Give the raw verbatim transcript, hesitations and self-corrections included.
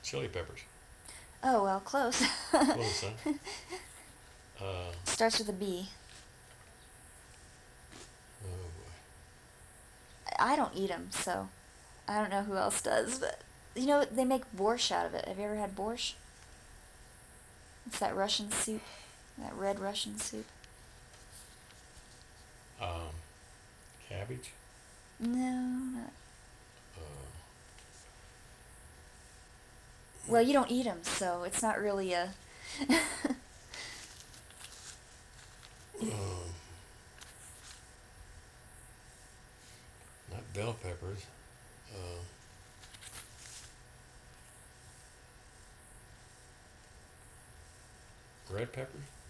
Chili peppers. Oh, well, close. Close, huh? Uh, Starts with a B. oh boy. I don't eat them, so I don't know who else does, but you know, they make borscht out of it. Have you ever had borscht? It's that Russian soup, that red Russian soup. Um, cabbage. No, not. Uh, Well, you don't eat them, so it's not really a. um, not bell peppers. Uh, red peppers.